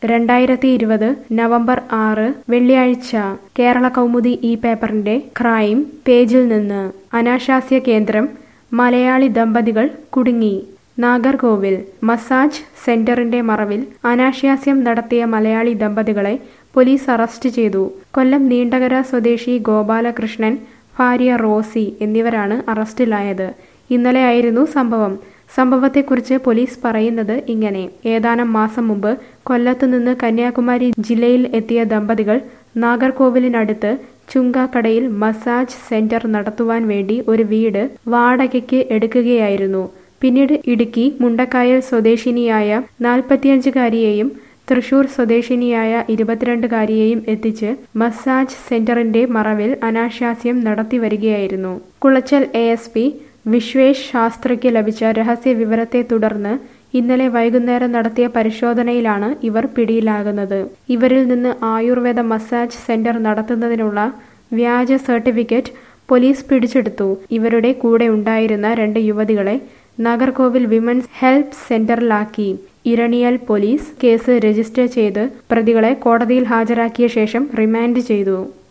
2020 November 6 വെള്ളിയാഴ്ച കേരള കൗമുദി ഈ പേപ്പറിന്റെ ക്രൈം പേജിൽ നിന്ന് അനാശാസ്യ കേന്ദ്രം മലയാളി ദമ്പതികൾ കുടുങ്ങി. നാഗർകോവിൽ മസാജ് സെന്ററിന്റെ മറവിൽ അനാശാസ്യം നടത്തിയ മലയാളി ദമ്പതികളെ പോലീസ് അറസ്റ്റ് ചെയ്തു. കൊല്ലം നീണ്ടകര സ്വദേശി ഗോപാലകൃഷ്ണൻ, ഭാര്യ റോസി എന്നിവരാണ് അറസ്റ്റിലായത്. ഇന്നലെയായിരുന്നു സംഭവം. സംഭവത്തെക്കുറിച്ച് പോലീസ് പറയുന്നത് ഇങ്ങനെ: ഏതാനും മാസം മുമ്പ് കൊല്ലത്ത് നിന്ന് കന്യാകുമാരി ജില്ലയിൽ എത്തിയ ദമ്പതികൾ നാഗർകോവിലിനടുത്ത് ചുങ്കക്കടയിൽ മസാജ് സെന്റർ നടത്തുവാൻ വേണ്ടി ഒരു വീട് വാടകയ്ക്ക് എടുക്കുകയായിരുന്നു. പിന്നീട് ഇടുക്കി മുണ്ടക്കായൽ സ്വദേശിനിയായ 45-കാരിയെയും തൃശൂർ സ്വദേശിനിയായ 22-കാരിയെയും എത്തിച്ച് മസാജ് സെന്ററിന്റെ മറവിൽ അനാശാസ്യം നടത്തി വരികയായിരുന്നു. കുളച്ചൽ ASP വിശ്വേഷ് ശാസ്ത്രിക്ക് ലഭിച്ച രഹസ്യ വിവരത്തെ തുടർന്ന് ഇന്നലെ വൈകുന്നേരം നടത്തിയ പരിശോധനയിലാണ് ഇവർ പിടിയിലാകുന്നത്. ഇവരിൽ നിന്ന് ആയുർവേദ മസാജ് സെന്റർ നടത്തുന്നതിനുള്ള വ്യാജ സർട്ടിഫിക്കറ്റ് പോലീസ് പിടിച്ചെടുത്തു. ഇവരുടെ കൂടെ ഉണ്ടായിരുന്ന 2 യുവതികളെ നാഗർകോവിൽ വിമൻസ് ഹെൽത്ത് സെന്ററിലാക്കി. ഇരണിയൽ പോലീസ് കേസ് രജിസ്റ്റർ ചെയ്ത് പ്രതികളെ കോടതിയിൽ ഹാജരാക്കിയ ശേഷം റിമാൻഡ് ചെയ്തു.